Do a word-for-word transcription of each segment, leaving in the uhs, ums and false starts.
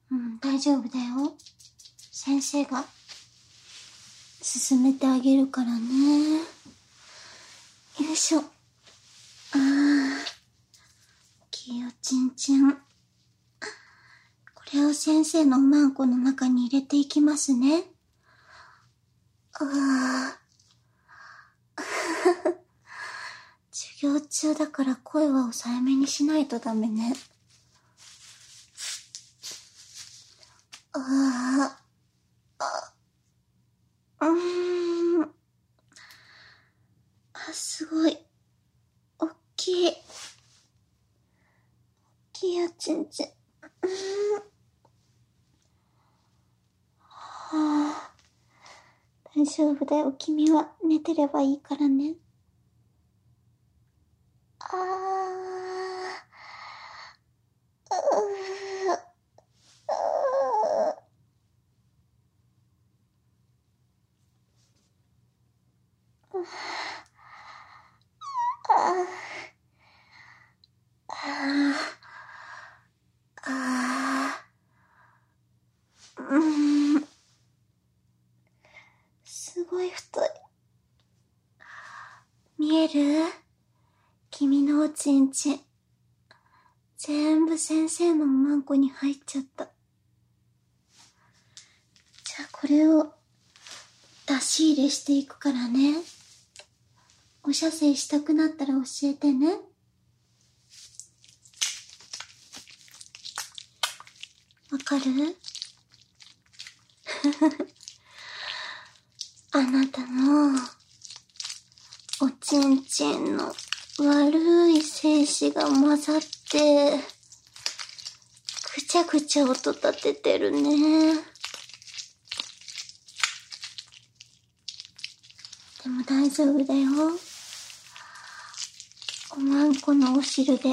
うん、大丈夫だよ。先生が進めてあげるからね。よいしょ。あー、大きいおちんちん。これを先生のおまんこの中に入れていきますね。あー授業中だから声は抑えめにしないとダメね。あーあ、うーん。あ、すごい。おっきい。おっきいおちんちん。うーん。はあ、大丈夫だよ。君は寝てればいいからね。あー、うー、うー、あー、あー、あー、うーん。すごい太い。見える？君のおちんちん。全部先生のおまんこに入っちゃった。じゃあこれを出し入れしていくからね。お射精したくなったら教えてね。わかる？あなたのおちんちんの悪い精子が混ざってぐちゃぐちゃ音立ててるね。でも大丈夫だよ。おまんこのお汁で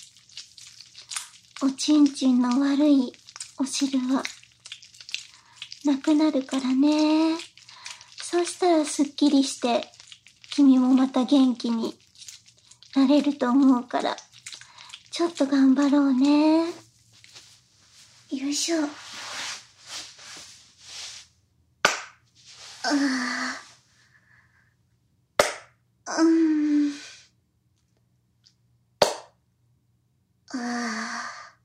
おちんちんの悪いお汁はなくなるからね。そしたらすっきりして君もまた元気になれると思うから、ちょっと頑張ろうね。よいしょ。あー、うーん。あ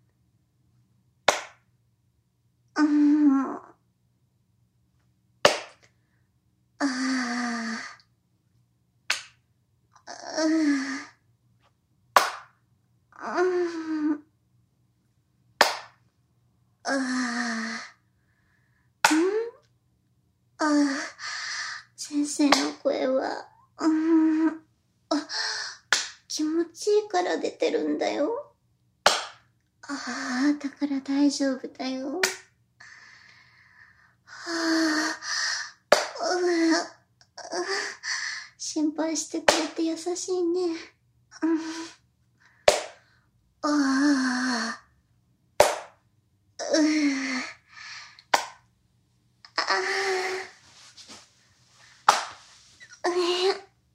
ー、うーん。あー、うーん。うーん。あー、ん？あー、先生の声は、うーん。あ、気持ちいいから出てるんだよ。ああ、だから大丈夫だよ。はあ、うわ、心配してくれて優しいね。うん、ああ、うわ、ああ、え、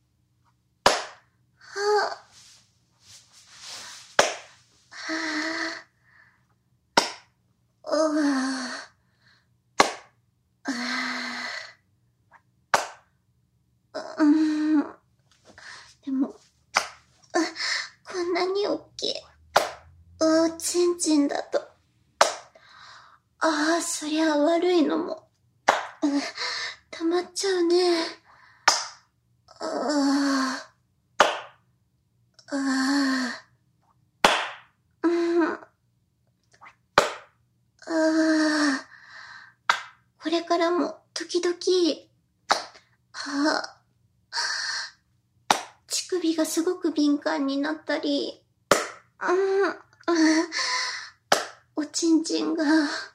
はあ、はあ、うわ、ああ、うん、でも、あ、こんなに大きいおちんちんだと、ああ、そりゃ悪いのも、うん、溜まっちゃうね。ああ、ああ、うん、ああ、これからも時々、ああ、乳首がすごく敏感になったり、うん、あ、おちんちんが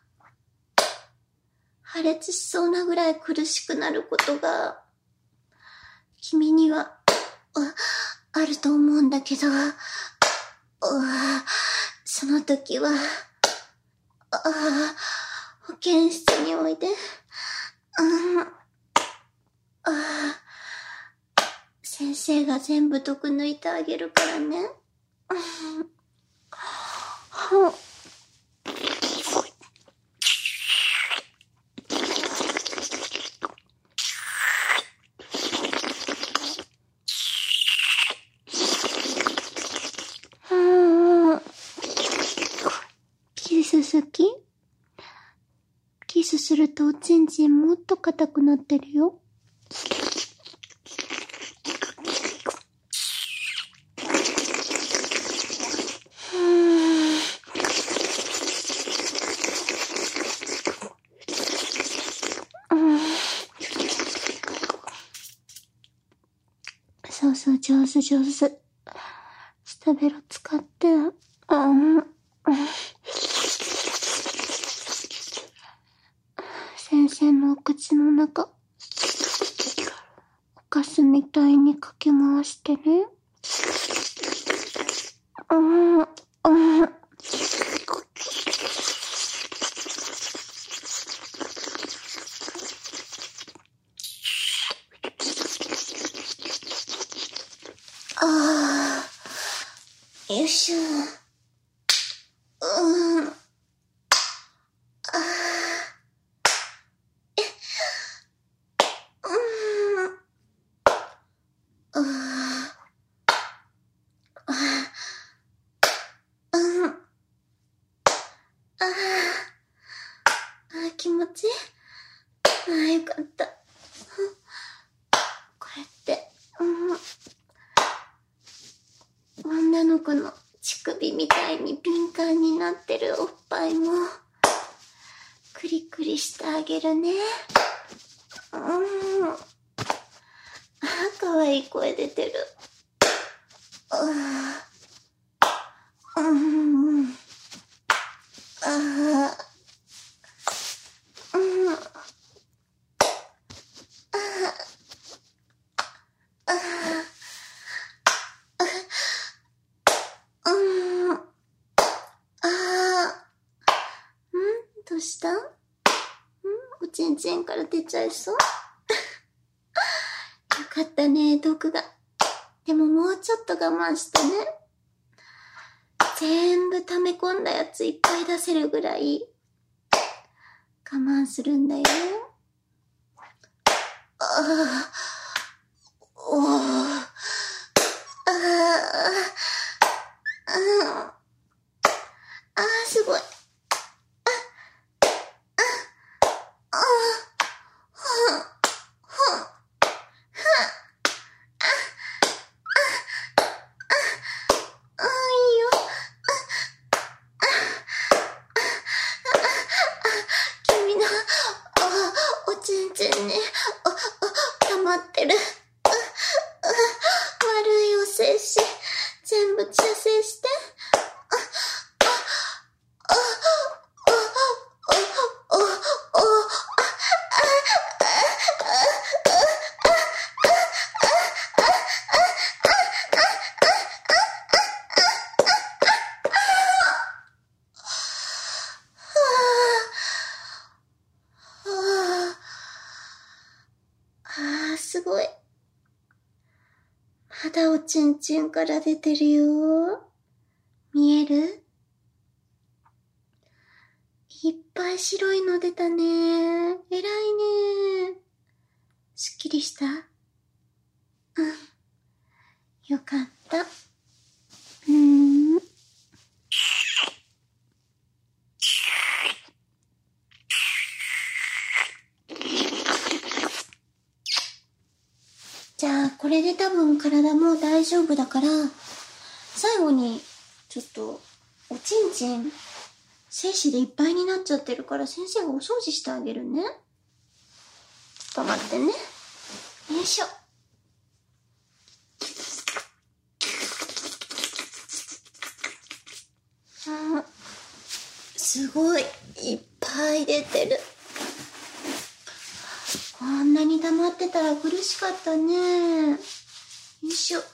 破裂しそうなぐらい苦しくなることが君には あ, あると思うんだけど、あ、その時はあ、保健室においで、うん、あ、先生が全部毒抜いてあげるからね。うん、 ス好き？キスするとおちんちんもっと硬くなってるよ。そうそう、上手上手。スタベロ使って、うん。先生のお口の中、おかすみたいにかき回してね。うん、うん。ああ、よいしょ。うん。ああ。え。うん。ああ。うん。ああ。あ、気持ちいい。ああ、よかった。こうやって、うん。女の子の乳首みたいに敏感になってるおっぱいもクリクリしてあげるね。うん。あ、かわいい声出てる。うん。うん。ああ。うん。ああ。ああ。うん。ああ。うん、どうした？うん、おちんちんから出ちゃいそう？よかったね、毒が。でももうちょっと我慢してね。全部溜め込んだやついっぱい出せるぐらい我慢するんだよ。ああ。おー。ああ。うん。ああ、すごい。君の、あ、おちんちんに、あ、あ、溜まってる。あ、あ、悪いお精子、全部射精して。あ、あ、あ、あ、あ、あ、あ、ああ、すごい。まだおちんちんから出てるよ。見える？いっぱい白いの出たね。偉いね。すっきりした？うん。よかった。うーん。じゃあ、これで多分体も大丈夫だから、最後に、ちょっと、おちんちん、精子でいっぱいになっちゃってるから、先生がお掃除してあげるね。ちょっと待ってね。よいしょ。うん、すごい、いっぱい出てる。こんなに溜まってたら苦しかったね。よいしょ。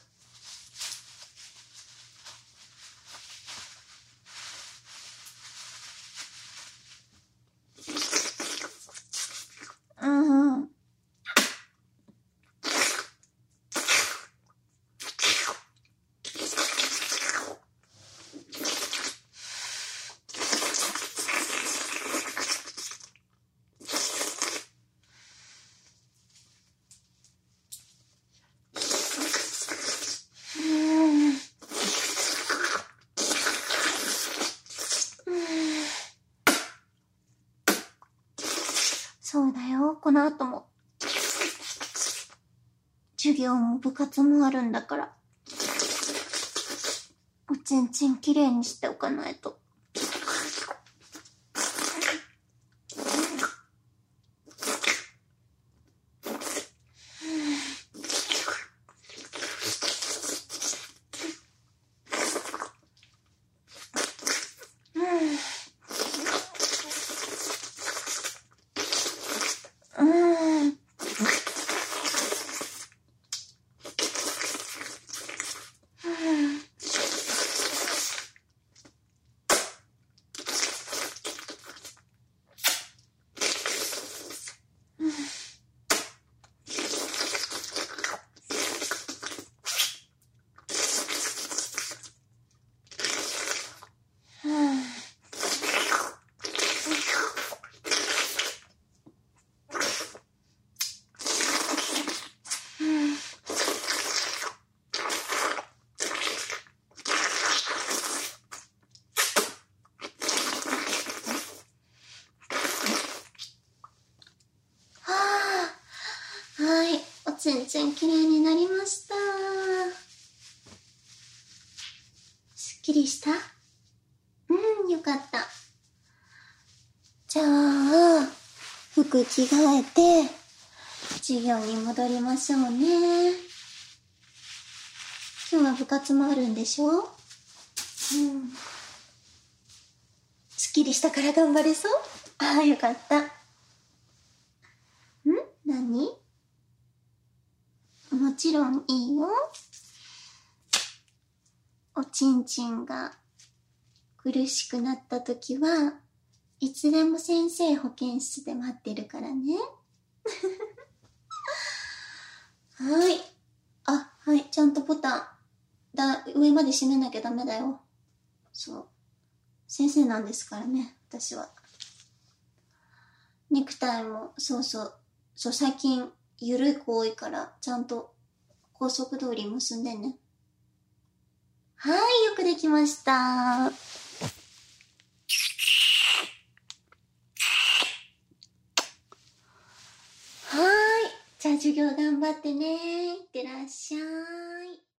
うんうん。 そうだよ。この後も。授業も部活もあるんだから。おちんちんきれいにしておかないと。全然綺麗になりました。すっきりした？うん、よかった。じゃあ、服着替えて、授業に戻りましょうね。今日は部活もあるんでしょ？うん。すっきりしたから頑張れそう？ああ、よかった。ん？何？もちろんいいよ。おちんちんが苦しくなったときはいつでも先生保健室で待ってるからね。はい。あ、はい。ちゃんとボタンだ上まで閉めなきゃダメだよ。そう。先生なんですからね、私は。ネクタイもそうそうそう最近ゆるい子多いからちゃんと高速通り結んでね。はい、よくできました。はーい、じゃあ授業頑張ってね。いってらっしゃい。